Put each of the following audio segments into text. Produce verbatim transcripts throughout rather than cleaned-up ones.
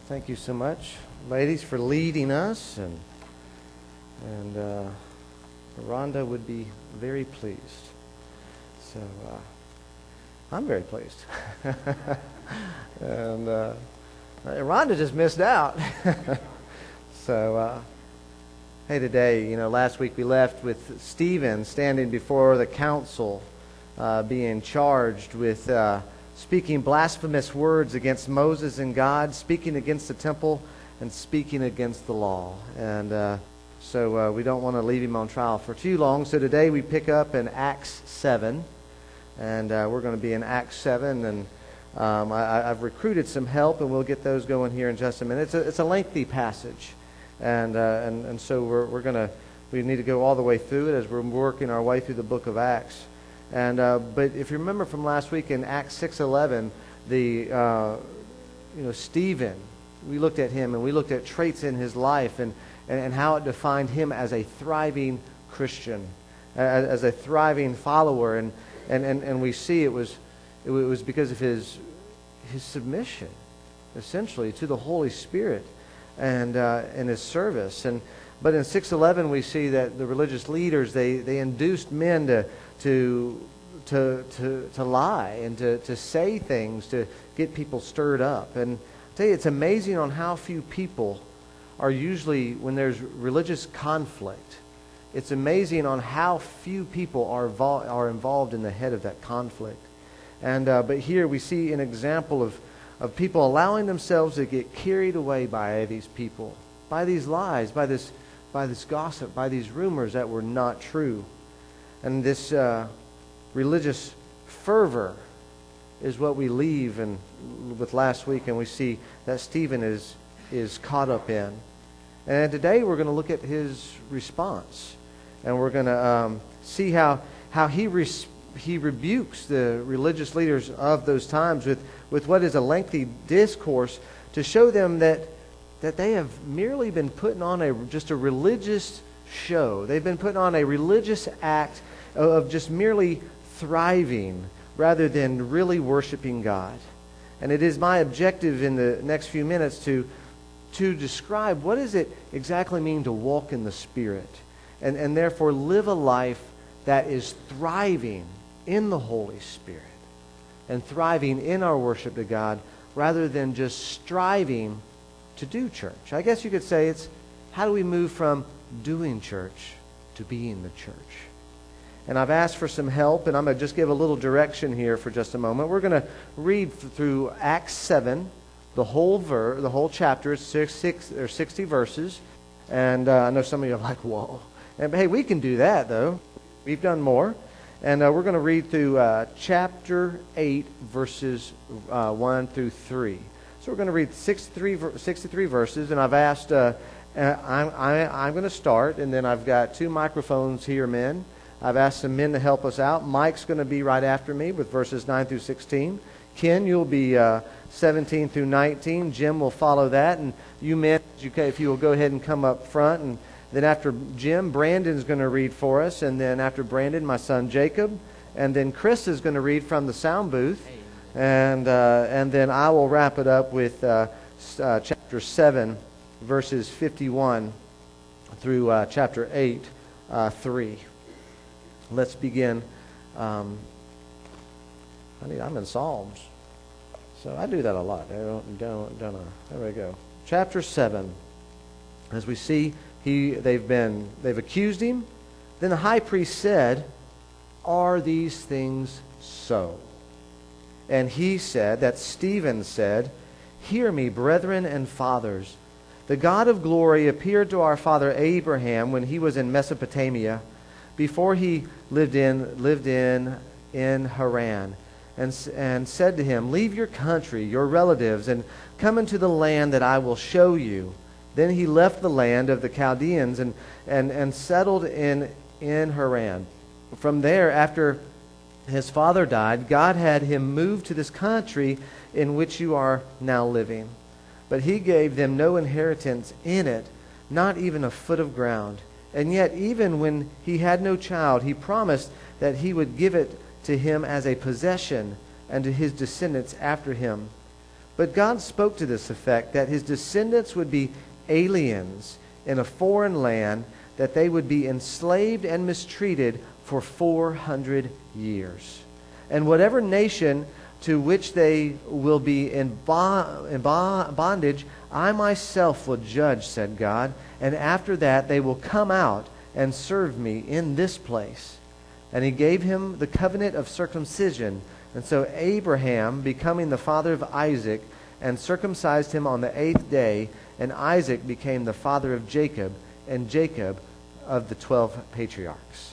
Thank you so much, ladies, for leading us, and and uh, Rhonda would be very pleased. So uh, I'm very pleased. and uh, Rhonda just missed out. so uh, hey, today, you know, last week we left with Stephen standing before the council, uh, being charged with Uh, speaking blasphemous words against Moses and God, speaking against the temple, and speaking against the law. And uh, so uh, we don't want to leave him on trial for too long. So today we pick up in Acts seven. And uh, we're going to be in Acts seven. And um, I, I've recruited some help, and we'll get those going here in just a minute. It's a, it's a lengthy passage. And, uh, and, and so we're, we're going to, we need to go all the way through it as we're working our way through the book of Acts. And uh, but if you remember from last week in Acts six eleven, the uh, you know Stephen, we looked at him and we looked at traits in his life and, and, and how it defined him as a thriving Christian, as, as a thriving follower, and, and, and, and we see it was it was because of his his submission, essentially, to the Holy Spirit and uh, and his service. And but in six eleven we see that the religious leaders they, they induced men to To, to to to lie and to, to say things to get people stirred up. And I tell you, it's amazing on how few people are usually, when there's religious conflict, it's amazing on how few people are vol- are involved in the head of that conflict. And uh, but here we see an example of, of people allowing themselves to get carried away by these people, by these lies, by this by this gossip, by these rumors that were not true. And this uh, religious fervor is what we leave and with last week, and we see that Stephen is is caught up in. And today we're going to look at his response, and we're going to um, see how how he res- he rebukes the religious leaders of those times with with what is a lengthy discourse to show them that that they have merely been putting on a just a religious show. They've been putting on a religious act of just merely thriving rather than really worshiping God. And it is my objective in the next few minutes to to describe what does it exactly mean to walk in the Spirit and, and therefore live a life that is thriving in the Holy Spirit and thriving in our worship to God rather than just striving to do church. I guess you could say it's how do we move from doing church to being the church. And I've asked for some help, and I'm going to just give a little direction here for just a moment. We're going to read through Acts seven, the whole ver- the whole chapter. It's six, six, or sixty verses. And uh, I know some of you are like, whoa. And, hey, we can do that, though. We've done more. And uh, we're going to read through uh, chapter eight, verses uh, one through three. So we're going to read sixty-three, sixty-three verses, and I've asked... Uh, Uh, I'm, I, I'm going to start, and then I've got two microphones here, men. I've asked some men to help us out. Mike's going to be right after me with verses nine through sixteen. Ken, you'll be uh, seventeen through nineteen. Jim will follow that. And you men, if you will go ahead and come up front. And then after Jim, Brandon's going to read for us. And then after Brandon, my son Jacob. And then Chris is going to read from the sound booth. And, uh, and then I will wrap it up with uh, uh, chapter seven. Verses fifty-one through uh, chapter eight, uh, three. Let's begin. Um, I need, I'm in Psalms, so I do that a lot. I don't, don't, don't know. There we go. Chapter seven. As we see, he they've been they've accused him. Then the high priest said, "Are these things so?" And he said, that Stephen said, "Hear me, brethren and fathers. The God of glory appeared to our father Abraham when he was in Mesopotamia, before he lived in lived in in Haran, and and said to him, 'Leave your country, your relatives, and come into the land that I will show you.' Then he left the land of the Chaldeans and and and settled in in Haran. From there, after his father died, God had him move to this country in which you are now living. But he gave them no inheritance in it, not even a foot of ground. And yet, even when he had no child, he promised that he would give it to him as a possession and to his descendants after him. But God spoke to this effect, that his descendants would be aliens in a foreign land, that they would be enslaved and mistreated for four hundred years. And whatever nation to which they will be in bondage, I myself will judge, said God, and after that they will come out and serve me in this place. And he gave him the covenant of circumcision. And so Abraham, becoming the father of Isaac, and circumcised him on the eighth day, and Isaac became the father of Jacob, and Jacob of the twelve patriarchs.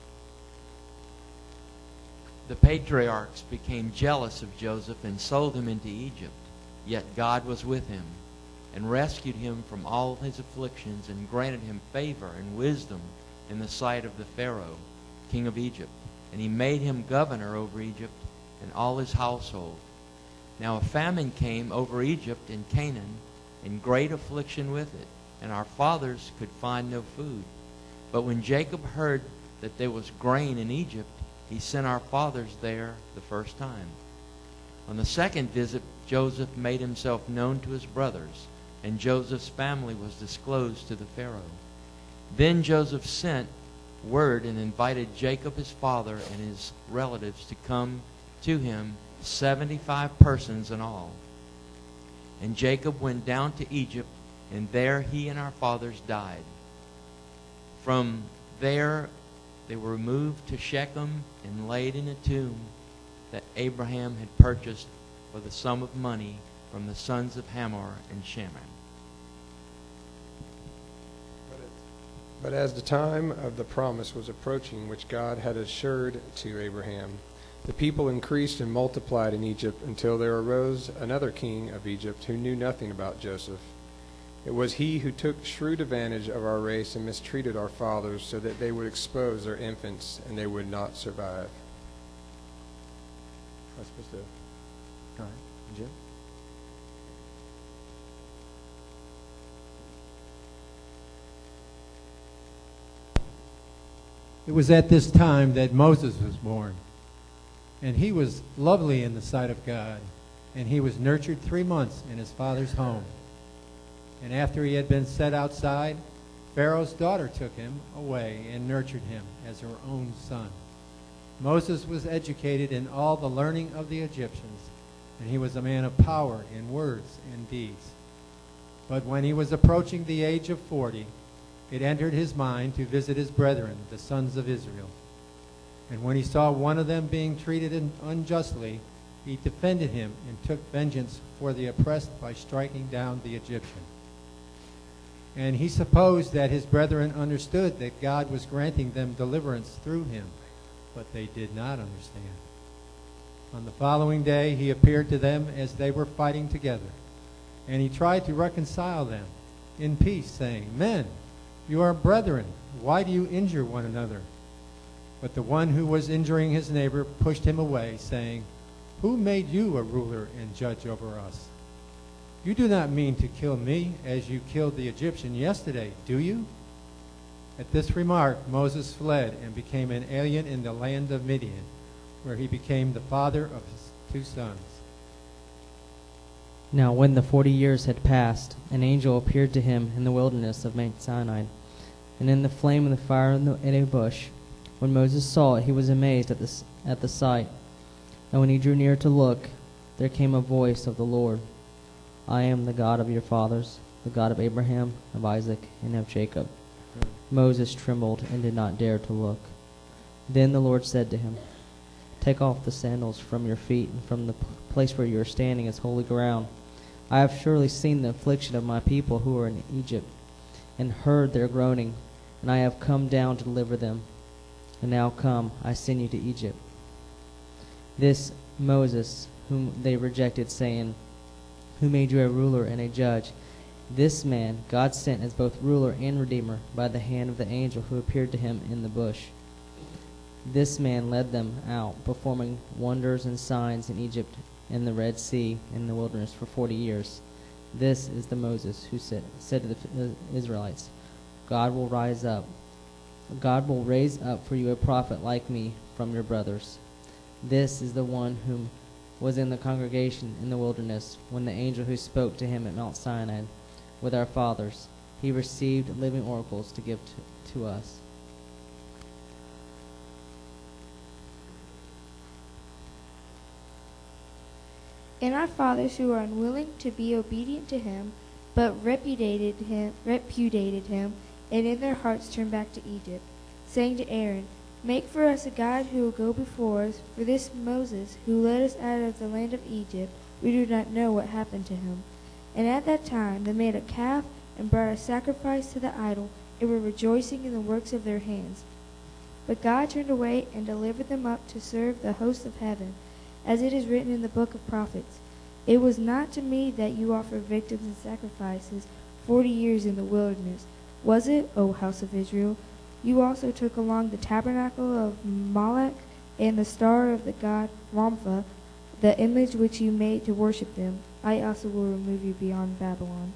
The patriarchs became jealous of Joseph and sold him into Egypt. Yet God was with him and rescued him from all his afflictions and granted him favor and wisdom in the sight of the Pharaoh, king of Egypt. And he made him governor over Egypt and all his household. Now a famine came over Egypt and Canaan, and great affliction with it, and our fathers could find no food. But when Jacob heard that there was grain in Egypt, he sent our fathers there the first time. On the second visit, Joseph made himself known to his brothers, and Joseph's family was disclosed to the Pharaoh. Then Joseph sent word and invited Jacob his father and his relatives to come to him, seventy-five persons in all. And Jacob went down to Egypt, and there he and our fathers died. From there they were moved to Shechem and laid in a tomb that Abraham had purchased for the sum of money from the sons of Hamor and Shechem. But as the time of the promise was approaching, which God had assured to Abraham, the people increased and multiplied in Egypt until there arose another king of Egypt who knew nothing about Joseph. It was he who took shrewd advantage of our race and mistreated our fathers so that they would expose their infants and they would not survive. I was supposed to... All right, Jim? It was at this time that Moses was born. And he was lovely in the sight of God. And he was nurtured three months in his father's home. And after he had been set outside, Pharaoh's daughter took him away and nurtured him as her own son. Moses was educated in all the learning of the Egyptians, and he was a man of power in words and deeds. But when he was approaching the age of forty, it entered his mind to visit his brethren, the sons of Israel. And when he saw one of them being treated unjustly, he defended him and took vengeance for the oppressed by striking down the Egyptian. And he supposed that his brethren understood that God was granting them deliverance through him, but they did not understand. On the following day he appeared to them as they were fighting together, and he tried to reconcile them in peace, saying, "Men, you are brethren. Why do you injure one another?" But the one who was injuring his neighbor pushed him away, saying, "Who made you a ruler and judge over us? You do not mean to kill me as you killed the Egyptian yesterday, do you?" At this remark, Moses fled and became an alien in the land of Midian, where he became the father of his two sons. Now when the forty years had passed, an angel appeared to him in the wilderness of Mount Sinai, and in the flame of the fire in, the, in a bush. When Moses saw it, he was amazed at, this, at the sight. And when he drew near to look, there came a voice of the Lord. "I am the God of your fathers, the God of Abraham, of Isaac, and of Jacob." Moses trembled and did not dare to look. Then the Lord said to him, "Take off the sandals from your feet, and from the place where you are standing is holy ground. I have surely seen the affliction of my people who are in Egypt, and heard their groaning, and I have come down to deliver them. And now come, I send you to Egypt." This Moses, whom they rejected, saying, "Who made you a ruler and a judge?" This man God sent as both ruler and redeemer by the hand of the angel who appeared to him in the bush. This man led them out, performing wonders and signs in Egypt, in the Red Sea, and in the wilderness for forty years. This is the Moses who said, said to the Israelites, God will rise up. God will raise up for you a prophet like me from your brothers. This is the one whom was in the congregation in the wilderness, when the angel who spoke to him at Mount Sinai with our fathers, he received living oracles to give to, to us. And our fathers who were unwilling to be obedient to him, but repudiated him, repudiated him, and in their hearts turned back to Egypt, saying to Aaron, Make for us a God who will go before us, for this Moses, who led us out of the land of Egypt, we do not know what happened to him. And at that time they made a calf and brought a sacrifice to the idol, and were rejoicing in the works of their hands. But God turned away and delivered them up to serve the host of heaven, as it is written in the book of prophets. It was not to me that you offered victims and sacrifices forty years in the wilderness. Was it, O house of Israel? You also took along the tabernacle of Moloch and the star of the god Rampha, the image which you made to worship them. I also will remove you beyond Babylon.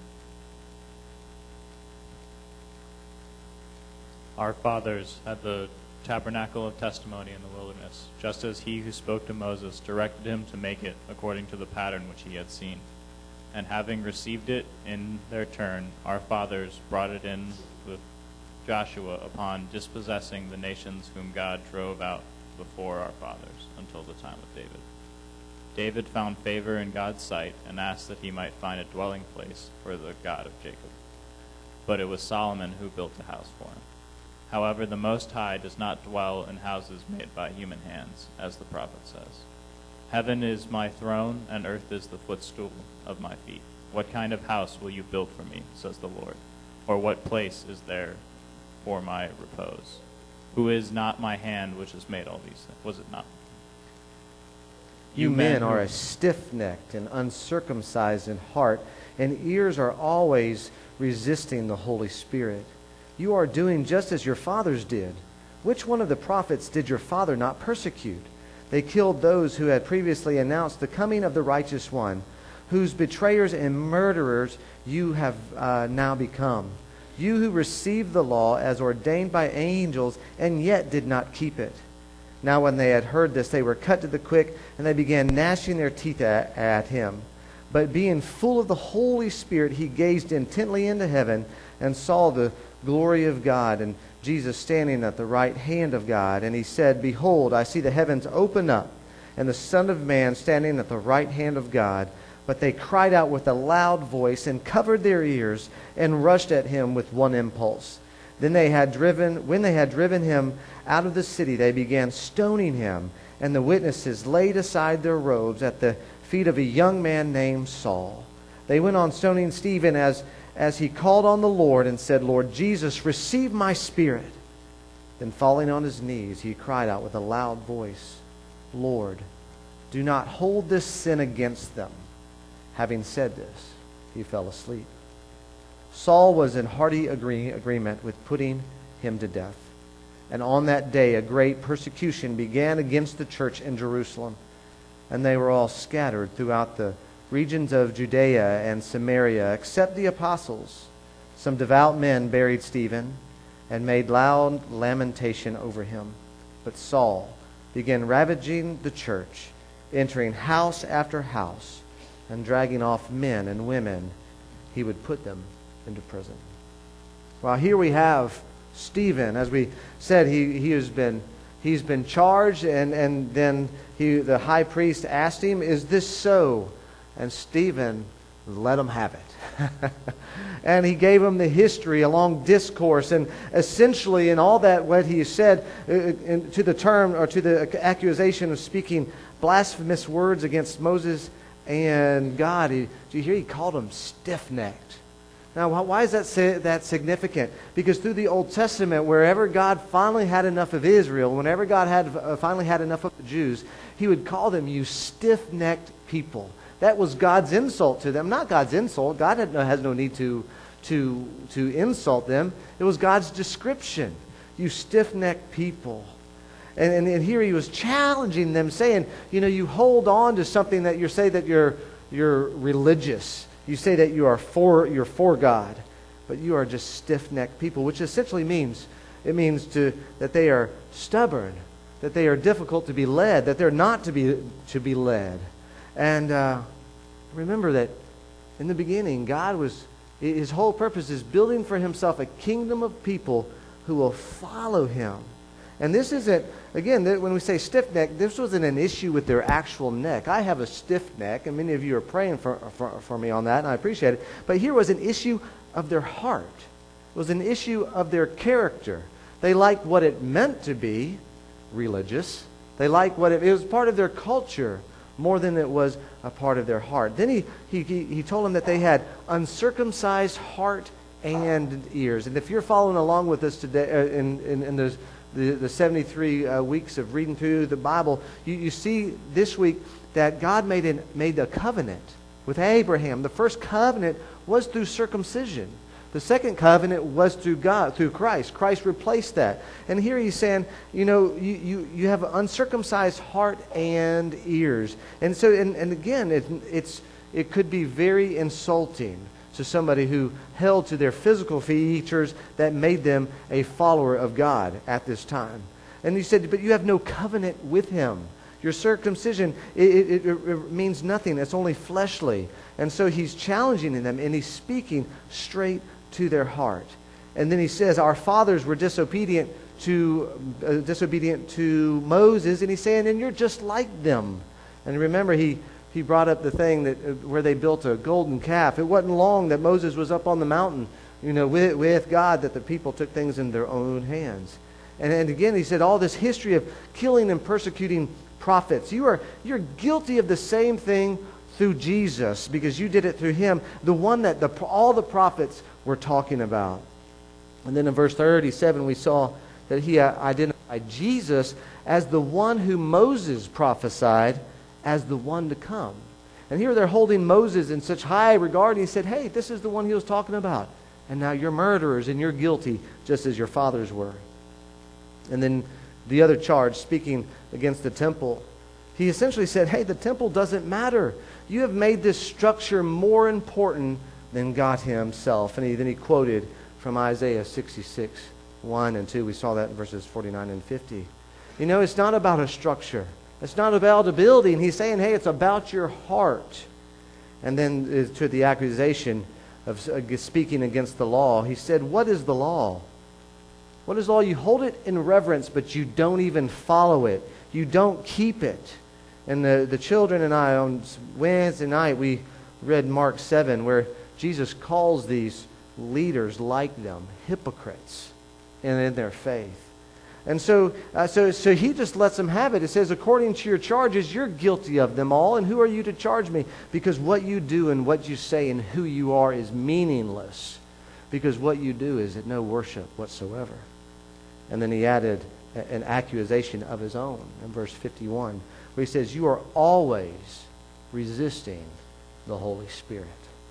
Our fathers had the tabernacle of testimony in the wilderness, just as he who spoke to Moses directed him to make it according to the pattern which he had seen. And having received it in their turn, our fathers brought it in with Joshua upon dispossessing the nations whom God drove out before our fathers until the time of David. David found favor in God's sight and asked that he might find a dwelling place for the God of Jacob. But it was Solomon who built the house for him. However, the Most High does not dwell in houses made by human hands, as the prophet says. Heaven is my throne, and earth is the footstool of my feet. What kind of house will you build for me, says the Lord? Or what place is there for my repose? Who is not my hand which has made all these things? Was it not? You men are as stiff-necked and uncircumcised in heart, and ears are always resisting the Holy Spirit. You are doing just as your fathers did. Which one of the prophets did your father not persecute? They killed those who had previously announced the coming of the righteous one, whose betrayers and murderers you have uh, now become. You who received the law as ordained by angels and yet did not keep it. Now when they had heard this, they were cut to the quick, and they began gnashing their teeth at, at him. But being full of the Holy Spirit, he gazed intently into heaven and saw the glory of God, and Jesus standing at the right hand of God. And he said, Behold, I see the heavens open up, and the Son of Man standing at the right hand of God. But they cried out with a loud voice and covered their ears and rushed at him with one impulse. Then they had driven, when they had driven him out of the city, they began stoning him, and the witnesses laid aside their robes at the feet of a young man named Saul. They went on stoning Stephen as as he called on the Lord and said, Lord Jesus, receive my spirit. Then falling on his knees, he cried out with a loud voice, Lord, do not hold this sin against them. Having said this, he fell asleep. Saul was in hearty agree- agreement with putting him to death. And on that day, a great persecution began against the church in Jerusalem, and they were all scattered throughout the regions of Judea and Samaria, except the apostles. Some devout men buried Stephen and made loud lamentation over him. But Saul began ravaging the church, entering house after house, and dragging off men and women. He would put them into prison. Well, here we have Stephen. As we said, he, he has been he's been charged, and, and then he, the high priest asked him, is this so? And Stephen let him have it. And he gave him the history, a long discourse, and essentially in all that what he said, uh, in, to the term or to the accusation of speaking blasphemous words against Moses and God, he, do you hear he called him stiff-necked? Now, why is that that significant? Because through the Old Testament, wherever God finally had enough of Israel, whenever God had uh, finally had enough of the Jews, he would call them, you stiff-necked people. That was God's insult to them. Not God's insult. God had no, has no need to, to, to insult them. It was God's description. You stiff-necked people. And, and, and here he was challenging them, saying, you know, you hold on to something that you say that you're, you're religious. You say that you are for, you're for God. But you are just stiff-necked people, which essentially means, it means to, that they are stubborn, that they are difficult to be led, that they're not to be, to be led. And uh, remember that in the beginning, God was, his whole purpose is building for himself a kingdom of people who will follow him. And this isn't, again, when we say stiff neck, this wasn't an issue with their actual neck. I have a stiff neck, and many of you are praying for, for, for me on that, and I appreciate it. But here was an issue of their heart. It was an issue of their character. They liked what it meant to be religious. They liked what it, it was part of their culture more than it was a part of their heart. Then he, he, he, he told them that they had uncircumcised heart and ears. And if you're following along with us today uh, in, in, in those, the, the seventy-three uh, weeks of reading through the Bible, you, you see this week that God made, an, made a covenant with Abraham. The first covenant was through circumcision. The second covenant was through God, through Christ. Christ replaced that. And here he's saying, you know, you, you, you have an uncircumcised heart and ears. And so, and, and again, it, it's, it could be very insulting to somebody who held to their physical features that made them a follower of God at this time. And he said, but you have no covenant with him. Your circumcision, it, it, it means nothing. It's only fleshly. And so he's challenging them, and he's speaking straight to their heart. And then he says, our fathers were disobedient to uh, disobedient to Moses, and he's saying, and you're just like them. And remember, he he brought up the thing that uh, where they built a golden calf. It wasn't long that Moses was up on the mountain, you know, with, with God, that the people took things in their own hands. And, and again, he said, all this history of killing and persecuting prophets, you are you're guilty of the same thing through Jesus, because you did it through him, the one that the, all the prophets were talking about. And then in verse thirty-seven, we saw that he identified Jesus as the one who Moses prophesied as the one to come. And here they're holding Moses in such high regard. And he said, hey, this is the one he was talking about. And now you're murderers and you're guilty just as your fathers were. And then the other charge, speaking against the temple, he essentially said, hey, the temple doesn't matter. You have made this structure more important than God himself. And he, then he quoted from Isaiah sixty-six, one and two. We saw that in verses forty-nine and fifty. You know, it's not about a structure. It's not about a building. He's saying, hey, it's about your heart. And then to the accusation of speaking against the law, he said, what is the law? What is law? You hold it in reverence, but you don't even follow it. You don't keep it. And the, the children and I, on Wednesday night, we read Mark seven, where Jesus calls these leaders like them hypocrites in, in their faith. And so, uh, so, so he just lets them have it. It says, according to your charges, you're guilty of them all. And who are you to charge me? Because what you do and what you say and who you are is meaningless. Because what you do is at no worship whatsoever. And then he added a, an accusation of his own in verse fifty-one, where he says, you are always resisting the Holy Spirit.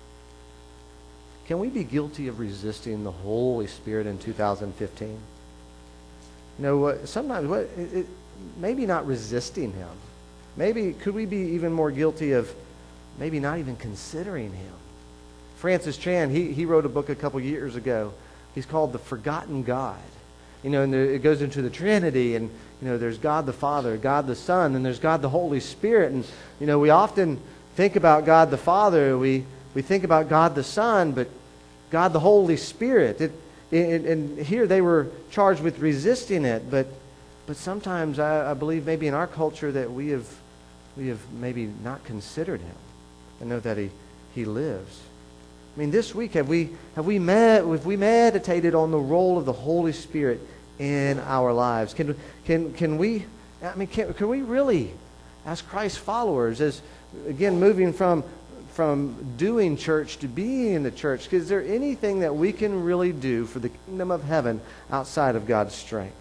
Can we be guilty of resisting the Holy Spirit in two thousand fifteen? You know, uh, sometimes what it, it, maybe not resisting him. Maybe could we be even more guilty of maybe not even considering him? Francis Chan, he, he wrote a book a couple years ago. He's called The Forgotten God. You know, and there, it goes into the Trinity, and you know, there's God the Father, God the Son, and there's God the Holy Spirit. And you know, we often think about God the Father, we we think about God the Son, but God the Holy Spirit. It, it, and here they were charged with resisting it, but but sometimes I, I believe maybe in our culture that we have we have maybe not considered him and know that he he lives. I mean, this week have we have we met have we meditated on the role of the Holy Spirit in our lives? Can can can we? I mean, can can we really, as Christ followers, as again moving from from doing church to being in the church? Is there anything that we can really do for the kingdom of heaven outside of God's strength,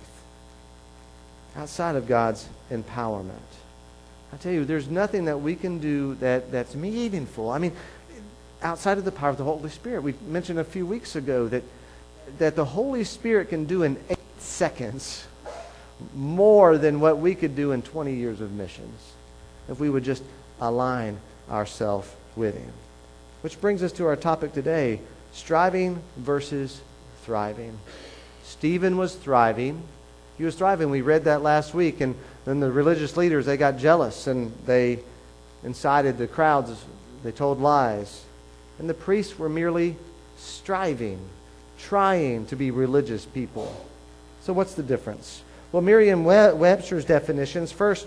outside of God's empowerment? I tell you, there's nothing that we can do that that's meaningful. I mean, outside of the power of the Holy Spirit. We mentioned a few weeks ago that that the Holy Spirit can do in eight seconds more than what we could do in twenty years of missions if we would just align ourselves with him. Which brings us to our topic today, striving versus thriving. Stephen was thriving. He was thriving. We read that last week, and then the religious leaders, they got jealous, and they incited the crowds. They told lies. And the priests were merely striving, trying to be religious people. So what's the difference? Well, Merriam-Webster's definitions, first,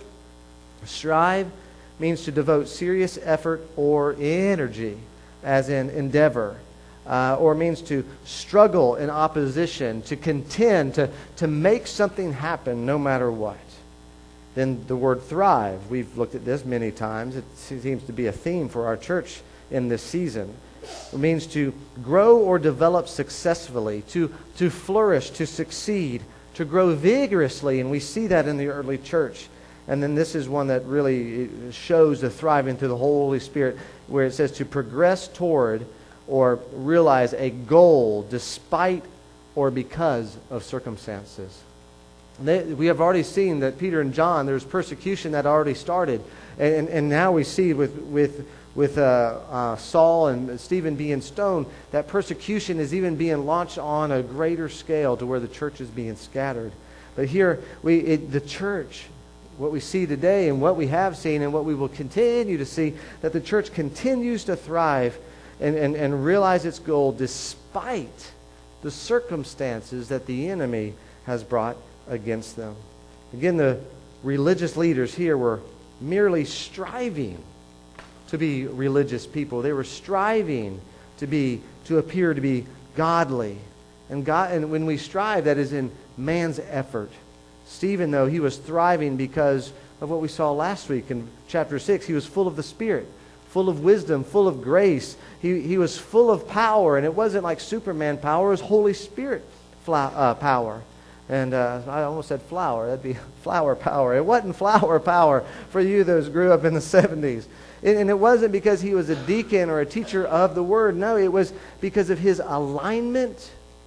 strive means to devote serious effort or energy, as in endeavor, uh, or means to struggle in opposition, to contend, to, to make something happen no matter what. Then the word thrive, we've looked at this many times. It seems to be a theme for our church in this season. It means to grow or develop successfully, to, to flourish, to succeed, to grow vigorously, and we see that in the early church. And then this is one that really shows the thriving through the Holy Spirit, where it says to progress toward or realize a goal despite or because of circumstances. They, we have already seen that Peter and John, there's persecution that already started. And, and now we see with, with, with uh, uh, Saul and Stephen being stoned, that persecution is even being launched on a greater scale to where the church is being scattered. But here, we it, the church, what we see today and what we have seen and what we will continue to see, that the church continues to thrive and, and, and realize its goal despite the circumstances that the enemy has brought against them. Again, the religious leaders here were merely striving to be religious people. They were striving to be to appear to be godly. And God, and when we strive, that is in man's effort. Stephen, though, he was thriving because of what we saw last week in chapter six. He was full of the Spirit, full of wisdom, full of grace. He, he was full of power, and it wasn't like Superman power. It was Holy Spirit fla- uh, power. And uh, I almost said flower. That'd be flower power. It wasn't flower power for you those grew up in the seventies. And, and it wasn't because he was a deacon or a teacher of the Word. No, it was because of his alignment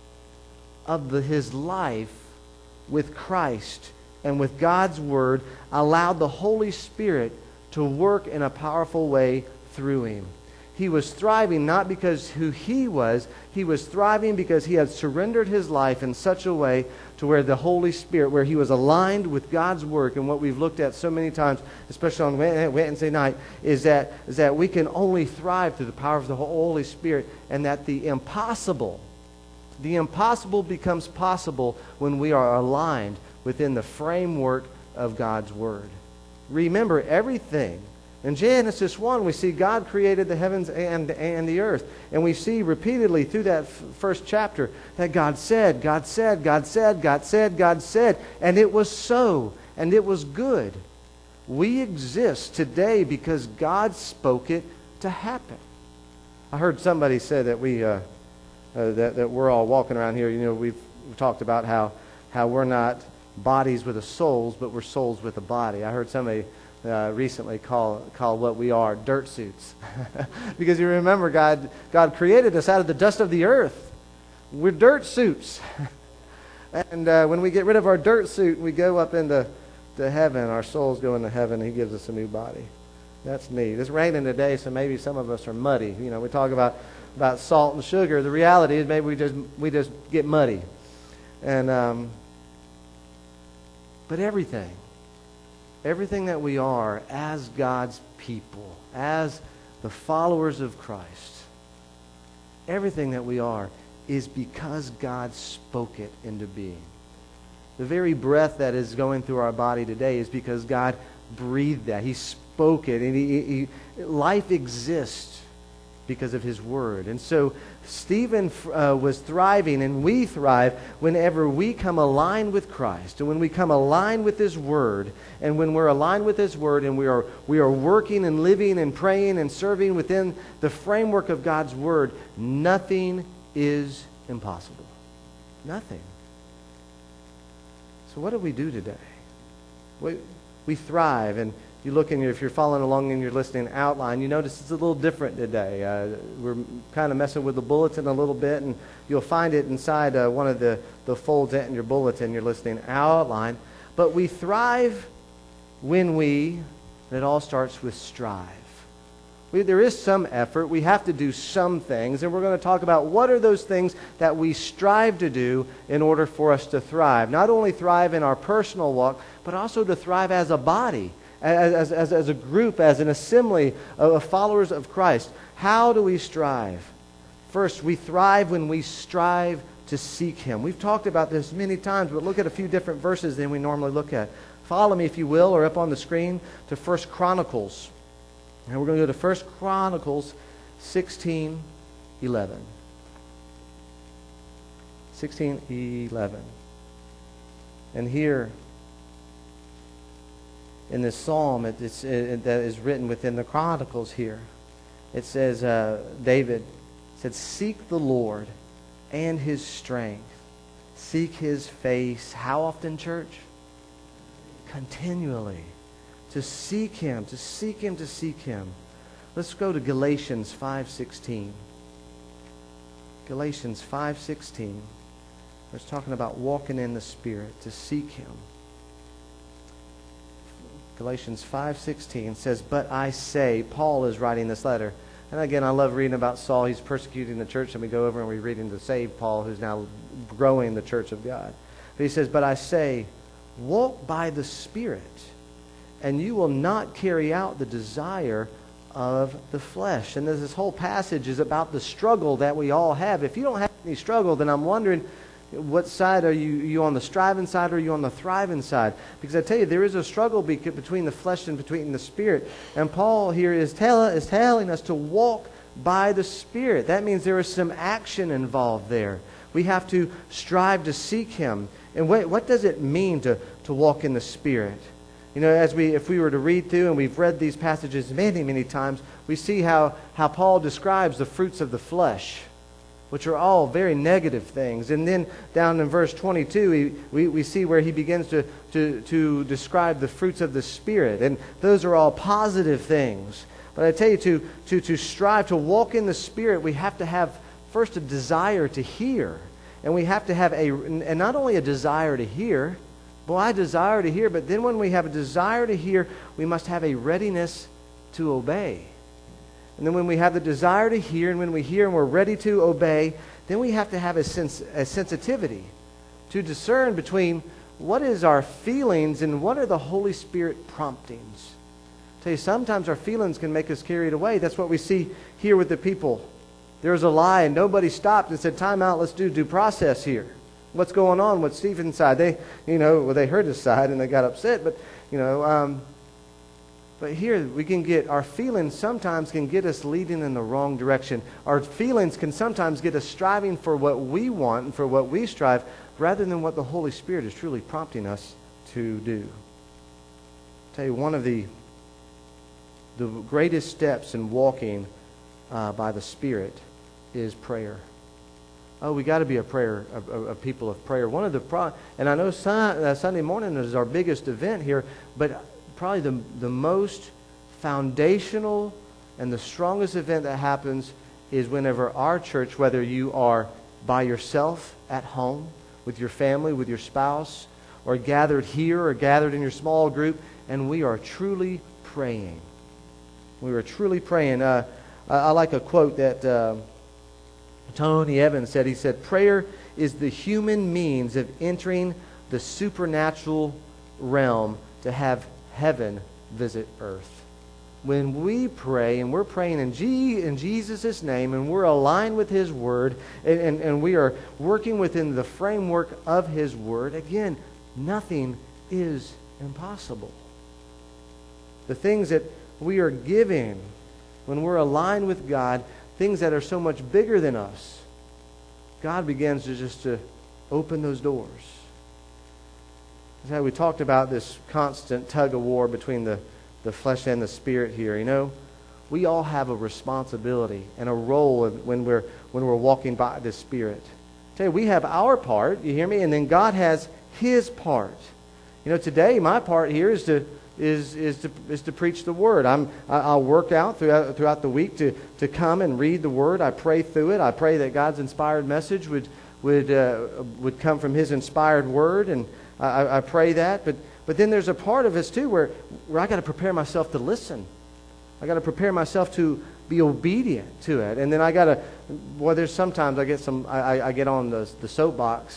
of the, his life with Christ and with God's Word, allowed the Holy Spirit to work in a powerful way through him. He was thriving not because who he was. He was thriving because he had surrendered his life in such a way to where the Holy Spirit, where he was aligned with God's work. And what we've looked at so many times, especially on Wednesday night, is that, is that we can only thrive through the power of the Holy Spirit, and that the impossible, the impossible becomes possible when we are aligned within the framework of God's Word. Remember, everything in Genesis one, we see God created the heavens and, and the earth. And we see repeatedly through that f- first chapter that God said, God said, God said, God said, God said. And it was so. And it was good. We exist today because God spoke it to happen. I heard somebody say that, we, uh, uh, that, that we're all walking around here. You know, we've, we've talked about how, how we're not bodies with a souls, but we're souls with a body. I heard somebody Uh, recently call call what we are dirt suits. Because you remember, God God created us out of the dust of the earth. We're dirt suits. And uh, when we get rid of our dirt suit, we go up into to heaven. Our souls go into heaven. He gives us a new body. That's neat. It's raining today, so maybe some of us are muddy. You know, we talk about, about salt and sugar. The reality is maybe we just we just get muddy. And um, but everything. Everything that we are as God's people, as the followers of Christ, everything that we are is because God spoke it into being. The very breath that is going through our body today is because God breathed that. He spoke it. And he, he, life exists because of His Word. And so Stephen uh, was thriving, and we thrive whenever we come aligned with Christ, and when we come aligned with His Word, and when we're aligned with His Word, and we are we are working and living and praying and serving within the framework of God's Word, nothing is impossible. Nothing. So what do we do today? We, we thrive, and you look in your, if you're following along in your listening outline, you notice it's a little different today. Uh, we're kind of messing with the bulletin a little bit, and you'll find it inside uh, one of the, the folds in your bulletin, your listening outline. But we thrive when we, and it all starts with strive. We, there is some effort. We have to do some things, and we're going to talk about what are those things that we strive to do in order for us to thrive. Not only thrive in our personal walk, but also to thrive as a body, as, as, as a group, as an assembly of followers of Christ, how do we strive? First, we thrive when we strive to seek Him. We've talked about this many times, but look at a few different verses than we normally look at. Follow me, if you will, or up on the screen to First Chronicles. And we're going to go to First Chronicles sixteen eleven. sixteen eleven. And here, in this psalm it, it's, it, that is written within the Chronicles here, it says, uh, David said, "Seek the Lord and His strength. Seek His face." How often, church? Continually. To seek Him, to seek Him, to seek Him. Let's go to Galatians five sixteen. Galatians five sixteen. It's talking about walking in the Spirit, to seek Him. Galatians five sixteen says, "But I say," Paul is writing this letter. And again, I love reading about Saul. He's persecuting the church, and we go over and we read him to save Paul, who's now growing the church of God. But he says, "But I say, walk by the Spirit, and you will not carry out the desire of the flesh." And this whole passage is about the struggle that we all have. If you don't have any struggle, then I'm wondering, what side are you? Are you on the striving side, or are you on the thriving side? Because I tell you, there is a struggle be- between the flesh and between the Spirit. And Paul here is, tell, is telling us to walk by the Spirit. That means there is some action involved there. We have to strive to seek Him. And what, what does it mean to, to walk in the Spirit? You know, as we, if we were to read through, and we've read these passages many, many times, we see how, how Paul describes the fruits of the flesh, which are all very negative things. And then down in verse twenty-two, we, we, we see where he begins to, to, to describe the fruits of the Spirit. And those are all positive things. But I tell you, to, to, to strive to walk in the Spirit, we have to have first a desire to hear. And we have to have a, and not only a desire to hear, boy, I desire to hear, but then when we have a desire to hear, we must have a readiness to obey. And then when we have the desire to hear, and when we hear and we're ready to obey, then we have to have a, sense, a sensitivity to discern between what is our feelings and what are the Holy Spirit promptings. I tell you, sometimes our feelings can make us carried away. That's what we see here with the people. There was a lie, and nobody stopped and said, "Time out, let's do due process here. What's going on? What's Stephen's side?" They, you know, well, they heard his side and they got upset, but, you know, um, but here we can get, our feelings sometimes can get us leading in the wrong direction. Our feelings can sometimes get us striving for what we want and for what we strive, rather than what the Holy Spirit is truly prompting us to do. I'll tell you, one of the, the greatest steps in walking uh, by the Spirit is prayer. Oh, we got to be a prayer, a, a, a people of prayer. One of the pro- and I know sun, uh, Sunday morning is our biggest event here, but probably the the most foundational and the strongest event that happens is whenever our church, whether you are by yourself at home with your family, with your spouse, or gathered here or gathered in your small group, and we are truly praying. We are truly praying. Uh, I, I like a quote that Uh, Tony Evans said. He said, "Prayer is the human means of entering the supernatural realm to have heaven visit earth." When we pray, and we're praying in, G, in Jesus' name, and we're aligned with His Word, and, and, and we are working within the framework of His Word, again, nothing is impossible. The things that we are giving when we're aligned with God, things that are so much bigger than us, God begins to just to open those doors. That's how we talked about this constant tug of war between the, the flesh and the Spirit here. You know, we all have a responsibility and a role when we're when we're walking by the Spirit. I tell you, we have our part, you hear me, and then God has His part. You know, today my part here is to is is to is to preach the Word. I'm I'll work out throughout throughout the week to to come and read the Word. I pray through it. I pray that God's inspired message would would uh, would come from His inspired Word, and I, I pray that. But but then there's a part of us too where where I got to prepare myself to listen. I got to prepare myself to be obedient to it, and then I got to. Well, there's sometimes I get some. I, I get on the the soapbox.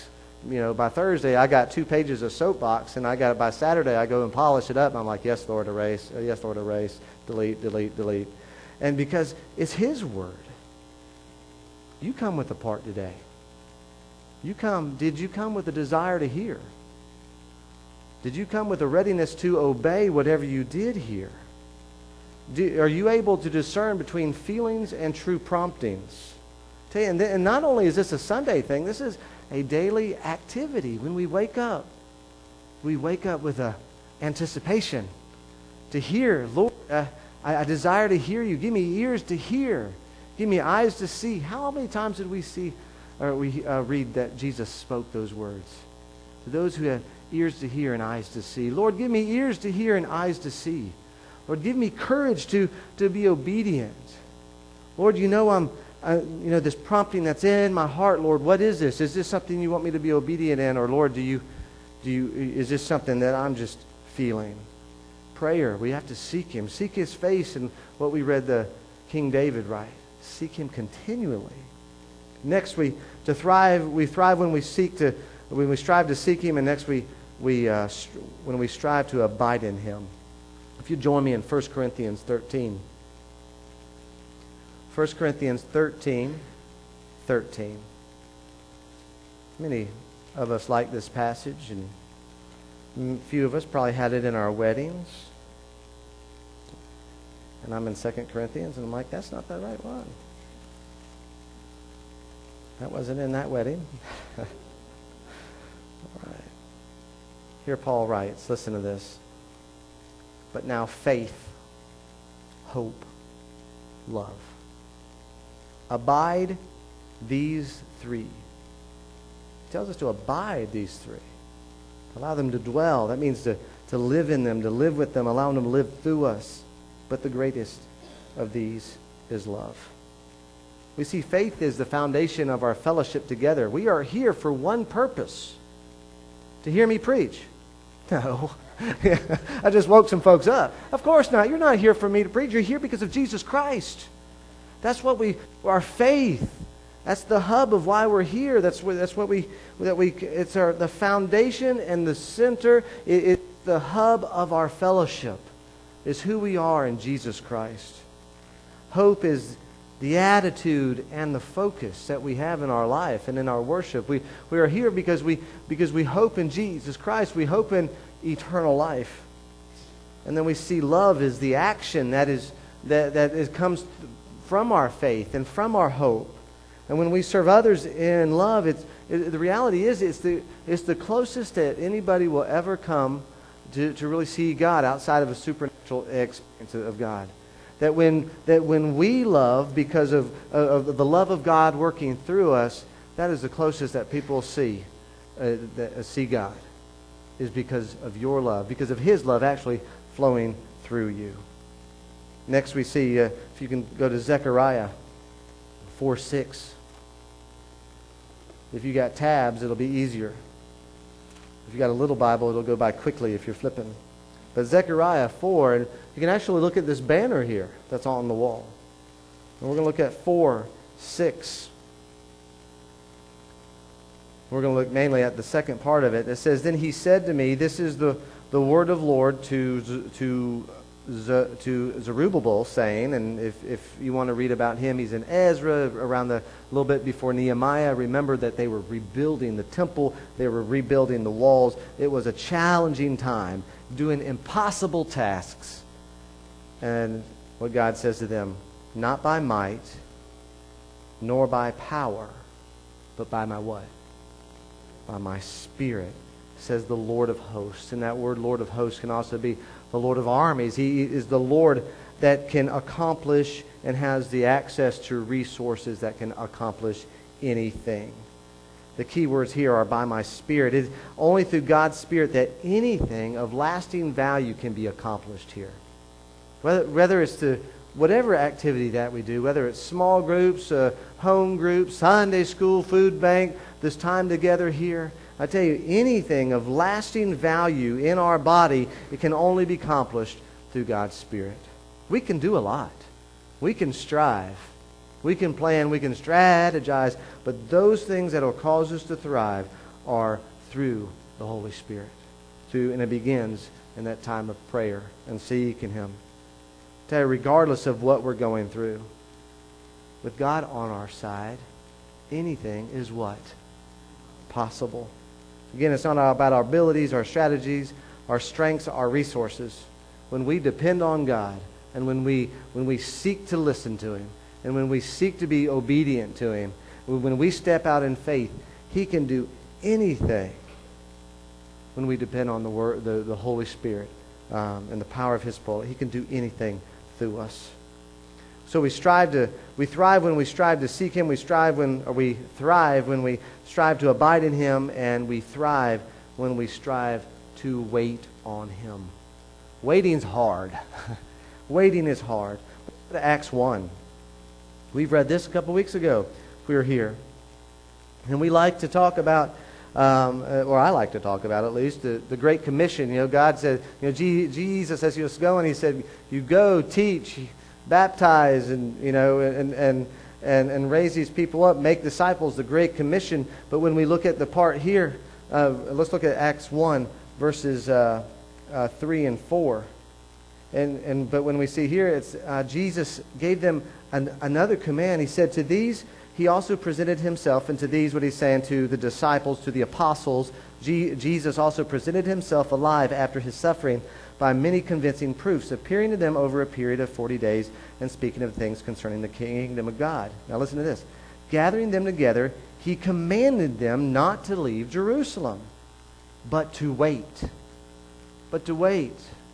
you know, by Thursday, I got two pages of soapbox, and I got it by Saturday, I go and polish it up, and I'm like, yes, Lord, erase, yes, Lord, erase, delete, delete, delete. And because it's His Word. You come with a part today. You come, did you come with a desire to hear? Did you come with a readiness to obey whatever you did hear? Do, are you able to discern between feelings and true promptings? Tell you, and, th- and not only is this a Sunday thing, this is a daily activity. When we wake up, we wake up with a anticipation to hear. Lord, uh, I, I desire to hear you. Give me ears to hear. Give me eyes to see. How many times did we see, or we uh, read that Jesus spoke those words? To those who have ears to hear and eyes to see. Lord, give me ears to hear and eyes to see. Lord, give me courage to, to be obedient. Lord, you know I'm, uh, you know, this prompting that's in my heart. Lord, what is this? Is this something you want me to be obedient in, or Lord, do you, do you, is this something that I'm just feeling? Prayer. We have to seek Him, seek His face, and what we read the King David right. Seek Him continually. Next, we to thrive. We thrive when we seek to, when we strive to seek Him, and next we we uh, st- when we strive to abide in Him. If you join me in First Corinthians thirteen. First Corinthians thirteen, thirteen. Many of us like this passage, and a few of us probably had it in our weddings. And I'm in Second Corinthians, and I'm like, that's not the right one. That wasn't in that wedding. All right. Here Paul writes, listen to this. But now faith, hope, love. Abide these three. He tells us to abide these three. Allow them to dwell. That means to, to live in them, to live with them, allow them to live through us. But the greatest of these is love. We see faith is the foundation of our fellowship together. We are here for one purpose. To hear me preach. No. I just woke some folks up. Of course not. You're not here for me to preach. You're here because of Jesus Christ. That's what we, our faith. That's the hub of why we're here. That's what, that's what we, that we, it's our, the foundation and the center. It, it's the hub of our fellowship. Is who we are in Jesus Christ. Hope is the attitude and the focus that we have in our life and in our worship. We we are here because we because we hope in Jesus Christ. We hope in eternal life. And then we see love is the action that is that that is, comes from our faith and from our hope. And when we serve others in love, it's it, the reality is it's the it's the closest that anybody will ever come to, to really see God outside of a supernatural experience of God. That when that when we love because of, of the love of God working through us, that is the closest that people see uh, that, uh, see God, is because of your love, because of His love actually flowing through you. Next we see, uh, if you can go to Zechariah four six. If you got tabs, it'll be easier. If you got a little Bible, it'll go by quickly if you're flipping. But Zechariah four, and you can actually look at this banner here that's on the wall. And we're going to look at four six. We're going to look mainly at the second part of it. It says, "Then he said to me, this is the, the word of Lord to to to Zerubbabel, saying," and if, if you want to read about him, he's in Ezra, around the a little bit before Nehemiah. Remember that they were rebuilding the temple, they were rebuilding the walls. It was a challenging time, doing impossible tasks. And what God says to them, "Not by might, nor by power, but by my what? By my Spirit, says the Lord of hosts." And that word Lord of hosts can also be the Lord of armies. He is the Lord that can accomplish and has the access to resources that can accomplish anything. The key words here are "by my Spirit." It is only through God's Spirit that anything of lasting value can be accomplished here. Whether, whether it's to whatever activity that we do, whether it's small groups, uh, home groups, Sunday school, food bank, this time together here, I tell you, anything of lasting value in our body, it can only be accomplished through God's Spirit. We can do a lot. We can strive. We can plan. We can strategize. But those things that will cause us to thrive are through the Holy Spirit. Through, and it begins in that time of prayer and seeking Him. Tell you, regardless of what we're going through, with God on our side, anything is what? Possible. Again, it's not about our abilities, our strategies, our strengths, our resources. When we depend on God, and when we when we seek to listen to Him, and when we seek to be obedient to Him, when we step out in faith, He can do anything. When we depend on the word, the, the Holy Spirit um, and the power of His Spirit, He can do anything through us. So we strive to, we thrive when we strive to seek Him. We strive when, or we thrive when we strive to abide in Him, and we thrive when we strive to wait on Him. Waiting's hard. Waiting is hard. Go to Acts one. We've read this a couple weeks ago. We were here, and we like to talk about. Um, or I like to talk about at least, the, the Great Commission. You know, God said, you know, G- Jesus says, "You go," and He said, "You go, teach, baptize, and you know, and and and and raise these people up, make disciples." The Great Commission. But when we look at the part here, uh, let's look at Acts one, verses uh, uh, three and four. And and but when we see here, it's uh, Jesus gave them an, another command. He said, "To these He also presented Himself," and to these, what He's saying, to the disciples, to the apostles, G- Jesus also presented Himself alive after His suffering by many convincing proofs, appearing to them over a period of forty days and speaking of things concerning the kingdom of God. Now listen to this. Gathering them together, He commanded them not to leave Jerusalem, but to wait. But to wait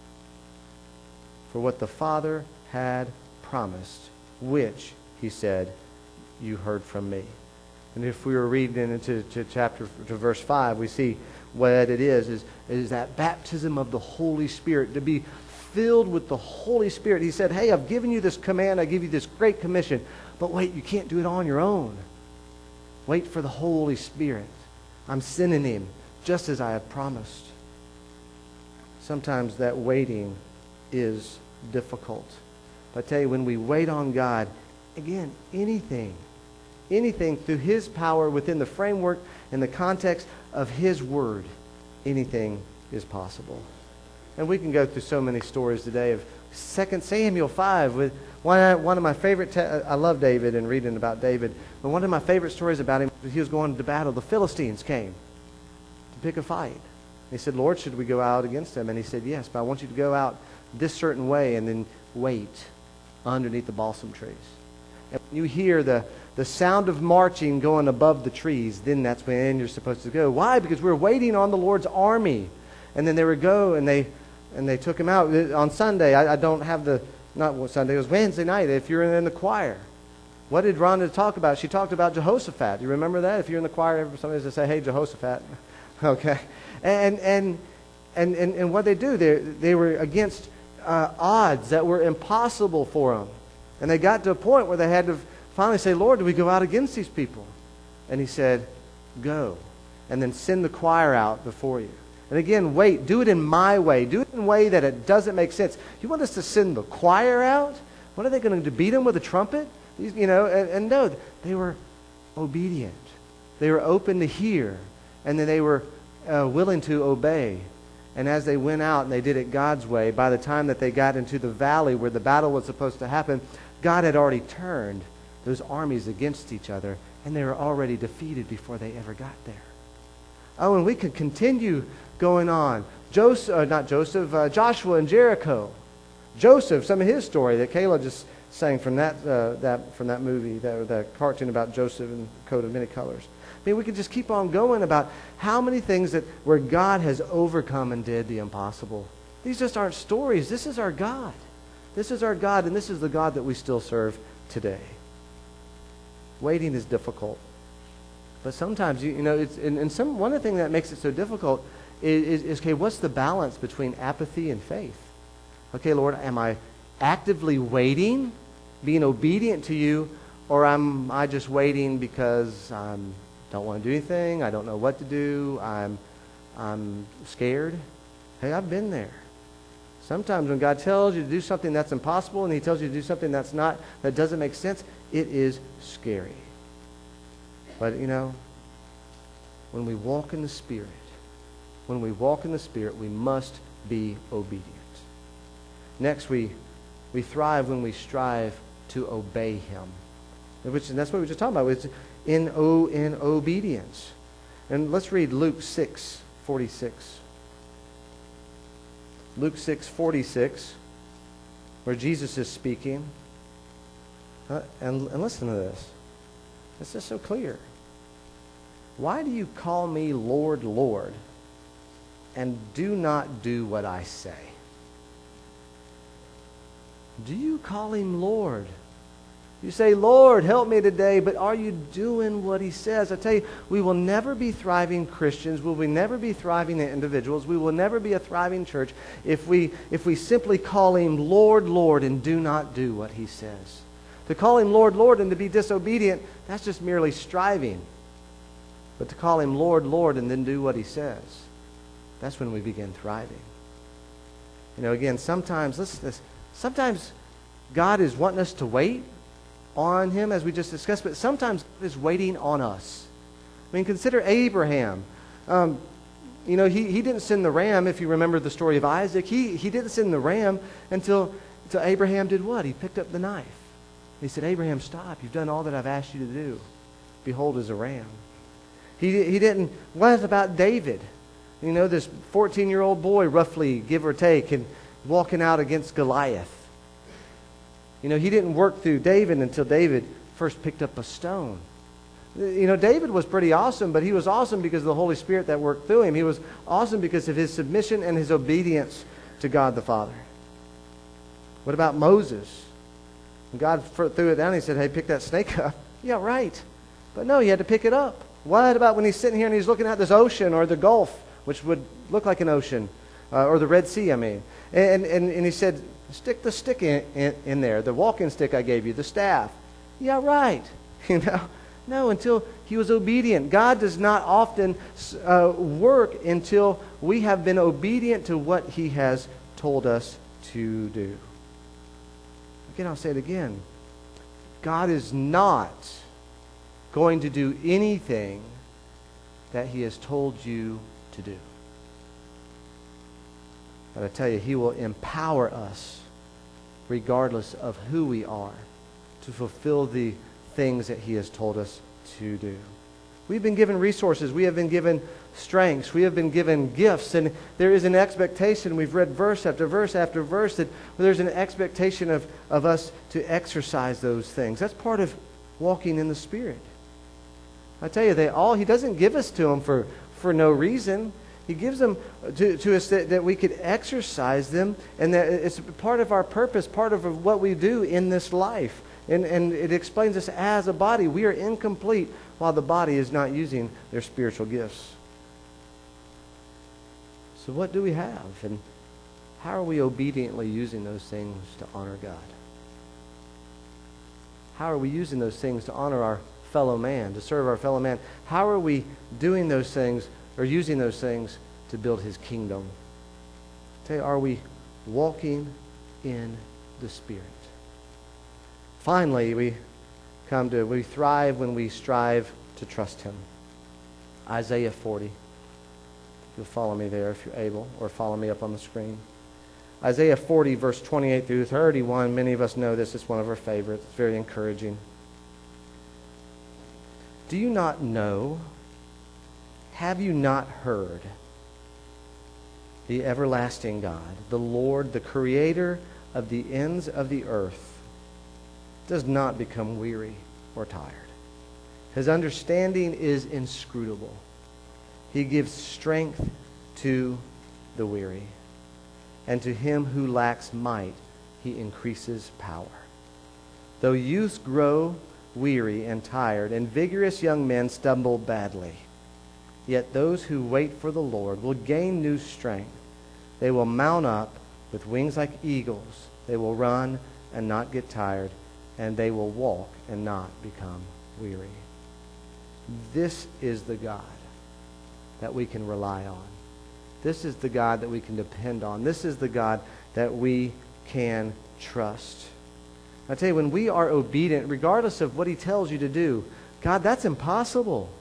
for what the Father had promised, which, He said, you heard from me. And if we were reading into to chapter to verse five, we see what it is, is, is that baptism of the Holy Spirit, to be filled with the Holy Spirit. He said, "Hey, I've given you this command, I give you this great commission, but wait, you can't do it on your own. Wait for the Holy Spirit. I'm sending Him just as I have promised." Sometimes that waiting is difficult. But I tell you, when we wait on God, again, anything, anything through His power within the framework and the context of His Word, anything is possible. And we can go through so many stories today of Second Samuel five. With one, one of my favorite, te- I love David and reading about David, but one of my favorite stories about him, he was going to battle. The Philistines came to pick a fight. He said, "Lord, should we go out against them?" And He said, "Yes, but I want you to go out this certain way and then wait underneath the balsam trees. And when you hear the, the sound of marching going above the trees, then that's when you're supposed to go." Why? Because we're waiting on the Lord's army. And then they would go and they and they took him out. On Sunday, I, I don't have the, not Sunday, it was Wednesday night, if you're in the choir. What did Rhonda talk about? She talked about Jehoshaphat. You remember that? If you're in the choir, somebody's to say, "Hey, Jehoshaphat." Okay. And and and, and, and what they do, they, they were against uh, odds that were impossible for them. And they got to a point where they had to finally say, "Lord, do we go out against these people?" And He said, "Go." And then send the choir out before you. And again, wait. Do it in my way. Do it in a way that it doesn't make sense. You want us to send the choir out? What are they going to do? Beat them with a trumpet? You know, and, and no, they were obedient. They were open to hear. And then they were uh, willing to obey. And as they went out and they did it God's way, by the time that they got into the valley where the battle was supposed to happen, God had already turned those armies against each other, and they were already defeated before they ever got there. Oh, and we could continue going on. Joseph, uh, not Joseph, uh, Joshua and Jericho. Joseph, some of his story that Kayla just sang from that uh, that from that movie, that, that cartoon about Joseph and coat of many colors. I mean, we could just keep on going about how many things that where God has overcome and did the impossible. These just aren't stories. This is our God. This is our God, and this is the God that we still serve today. Waiting is difficult. But sometimes, you, you know, it's, and, and some, one of the things that makes it so difficult is, is, is, okay, what's the balance between apathy and faith? Okay, Lord, am I actively waiting, being obedient to you, or am I just waiting because I don't want to do anything, I don't know what to do, I'm, I'm scared? Hey, I've been there. Sometimes when God tells you to do something that's impossible and He tells you to do something that's not, that doesn't make sense, it is scary. But, you know, when we walk in the Spirit, when we walk in the Spirit, we must be obedient. Next, we, we thrive when we strive to obey Him. Which, and that's what we were just talking about. It's in, o, in obedience. And let's read Luke six forty-six. Luke six forty-six, where Jesus is speaking. Uh, and, and listen to this. This is so clear. Why do you call me Lord, Lord, and do not do what I say? Do you call Him Lord? You say, Lord, help me today, but are you doing what He says? I tell you, we will never be thriving Christians. We will never be thriving individuals. We will never be a thriving church if we, if we simply call Him Lord, Lord, and do not do what He says. To call Him Lord, Lord, and to be disobedient, that's just merely striving. But to call Him Lord, Lord, and then do what He says, that's when we begin thriving. You know, again, sometimes, listen to this, sometimes God is wanting us to wait on Him, as we just discussed, but sometimes God is waiting on us. I mean, consider Abraham. Um, you know, he, he didn't send the ram, if you remember the story of Isaac. He, he didn't send the ram until, until Abraham did what? He picked up the knife. He said, Abraham, stop. You've done all that I've asked you to do. Behold, is a ram. He, he didn't, what about David? You know, this fourteen-year-old boy, roughly, give or take, and walking out against Goliath. You know, he didn't work through David until David first picked up a stone. You know, David was pretty awesome, but he was awesome because of the Holy Spirit that worked through him. He was awesome because of his submission and his obedience to God the Father. What about Moses? When God threw it down, He said, hey, pick that snake up. Yeah, right. But no, he had to pick it up. What about when he's sitting here and he's looking at this ocean or the Gulf, which would look like an ocean, uh, or the Red Sea, I mean. And, and, and he said, stick the stick in, in, in there, the walking stick I gave you, the staff. Yeah, right. You know, no, until he was obedient. God does not often uh, work until we have been obedient to what He has told us to do. Again, I'll say it again. God is not going to do anything that He has told you to do. But I tell you, He will empower us, regardless of who we are, to fulfill the things that He has told us to do. We've been given resources. We have been given strengths. We have been given gifts. And there is an expectation. We've read verse after verse after verse that there's an expectation of, of us to exercise those things. That's part of walking in the Spirit. I tell you, they all He doesn't give us to them for, for no reason. He gives them to, to us that, that we could exercise them, and that it's part of our purpose, part of what we do in this life. And, and it explains us as a body. We are incomplete while the body is not using their spiritual gifts. So what do we have? And how are we obediently using those things to honor God? How are we using those things to honor our fellow man, to serve our fellow man? How are we doing those things or using those things to build His kingdom? Tell you, are we walking in the Spirit? Finally, we come to, we thrive when we strive to trust Him. Isaiah forty. You'll follow me there if you're able, or follow me up on the screen. Isaiah forty, verse twenty-eight through thirty-one. Many of us know this. It's one of our favorites. It's very encouraging. Do you not know? Have you not heard? The everlasting God, the Lord, the Creator of the ends of the earth, does not become weary or tired. His understanding is inscrutable. He gives strength to the weary, and to him who lacks might, He increases power. Though youths grow weary and tired, and vigorous young men stumble badly, yet those who wait for the Lord will gain new strength. They will mount up with wings like eagles. They will run and not get tired, and they will walk and not become weary. This is the God that we can rely on. This is the God that we can depend on. This is the God that we can trust. I tell you, when we are obedient, regardless of what He tells you to do, God, that's impossible.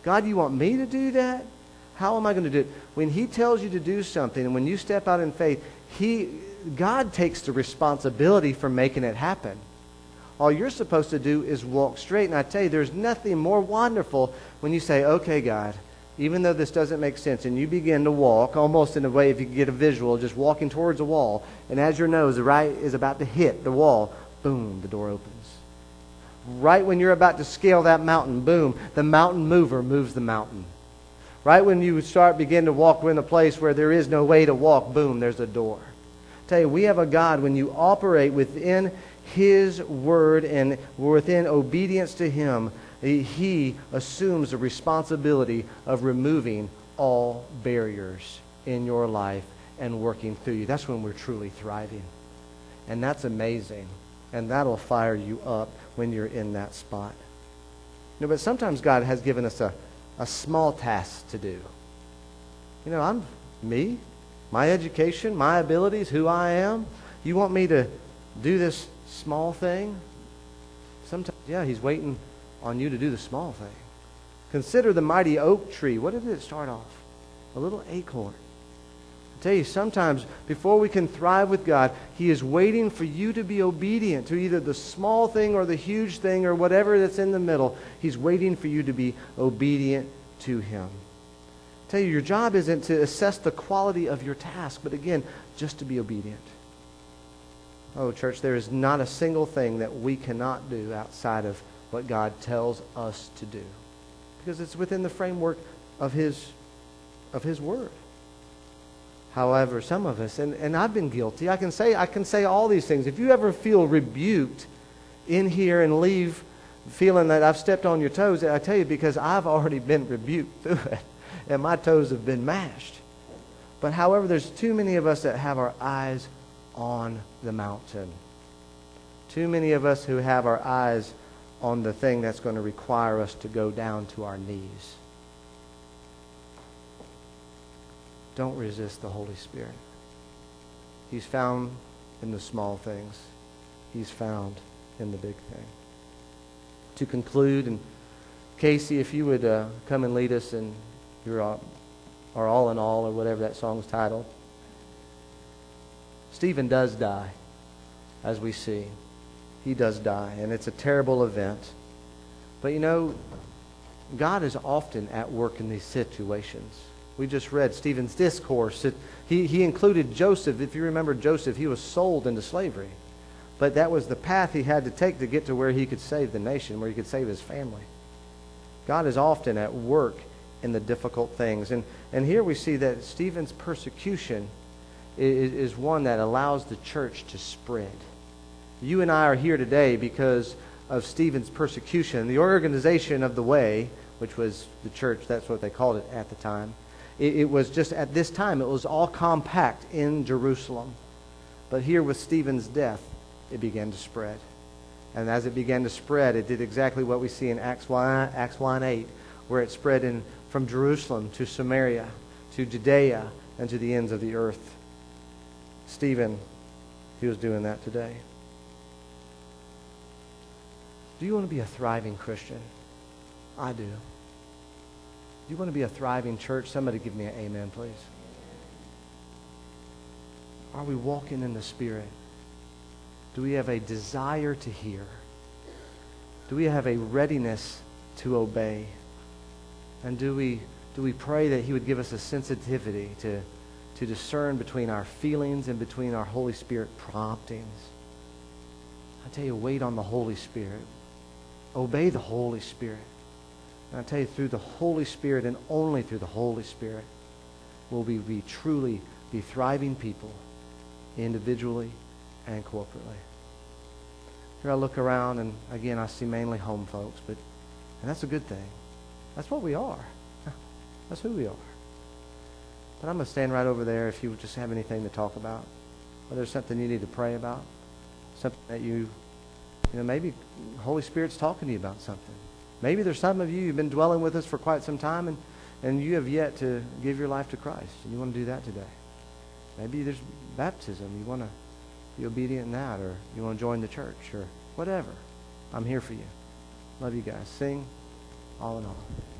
God, you want me to do that? How am I going to do it? When he tells you to do something, and when you step out in faith, he, God takes the responsibility for making it happen. All you're supposed to do is walk straight. And I tell you, there's nothing more wonderful when you say, okay, God, even though this doesn't make sense, and you begin to walk, almost in a way, if you can get a visual, just walking towards a wall, and as your nose right is about to hit the wall, boom, the door opens. Right when you're about to scale that mountain, boom, the mountain mover moves the mountain. Right when you start begin to walk in a place where there is no way to walk, boom, there's a door. I tell you, we have a God, when you operate within his word and within obedience to him, he assumes the responsibility of removing all barriers in your life and working through you. That's when we're truly thriving. And that's amazing. And that'll fire you up when you're in that spot. You know, but sometimes God has given us a, a small task to do. You know, I'm me, my education, my abilities, who I am. You want me to do this small thing? Sometimes, yeah, he's waiting on you to do the small thing. Consider the mighty oak tree. What did it start off? A little acorn. I tell you, sometimes before we can thrive with God, he is waiting for you to be obedient to either the small thing or the huge thing or whatever that's in the middle. He's waiting for you to be obedient to him. I tell you, your job isn't to assess the quality of your task, but again, just to be obedient. Oh, church, there is not a single thing that we cannot do outside of what God tells us to do, because it's within the framework of his, of his word. However, some of us, and, and I've been guilty, I can say I can say all these things. If you ever feel rebuked in here and leave feeling that I've stepped on your toes, I tell you, because I've already been rebuked through it, and my toes have been mashed. But however, there's too many of us that have our eyes on the mountain. Too many of us who have our eyes on the thing that's going to require us to go down to our knees. Don't resist the Holy Spirit. He's found in the small things. He's found in the big thing. To conclude, and Casey, if you would uh, come and lead us in your uh, or all in all, or whatever that song's titled. Stephen does die, as we see. He does die, and it's a terrible event. But you know, God is often at work in these situations. We just read Stephen's discourse. It, he, he included Joseph. If you remember Joseph, he was sold into slavery. But that was the path he had to take to get to where he could save the nation, where he could save his family. God is often at work in the difficult things. And, and here we see that Stephen's persecution is, is one that allows the church to spread. You and I are here today because of Stephen's persecution. The organization of the Way, which was the church, that's what they called it at the time, it, it was just at this time, it was all compact in Jerusalem. But here with Stephen's death, it began to spread. And as it began to spread, it did exactly what we see in Acts one, Acts one eight, where it spread in from Jerusalem to Samaria, to Judea, and to the ends of the earth. Stephen, he was doing that today. Do you want to be a thriving Christian? I do. Do you want to be a thriving church? Somebody give me an amen, please. Are we walking in the Spirit? Do we have a desire to hear? Do we have a readiness to obey? And do we do we pray that He would give us a sensitivity to, to discern between our feelings and between our Holy Spirit promptings? I tell you, wait on the Holy Spirit. Obey the Holy Spirit. And I tell you, through the Holy Spirit and only through the Holy Spirit will we be truly be thriving people individually and corporately. Here I look around, and again, I see mainly home folks, but and that's a good thing. That's what we are. That's who we are. But I'm going to stand right over there if you just have anything to talk about. Whether there's something you need to pray about, something that you, you know, maybe the Holy Spirit's talking to you about something. Maybe there's some of you who've been dwelling with us for quite some time, and, and you have yet to give your life to Christ, and you want to do that today. Maybe there's baptism. You want to be obedient in that, or you want to join the church, or whatever. I'm here for you. Love you guys. Sing all in all.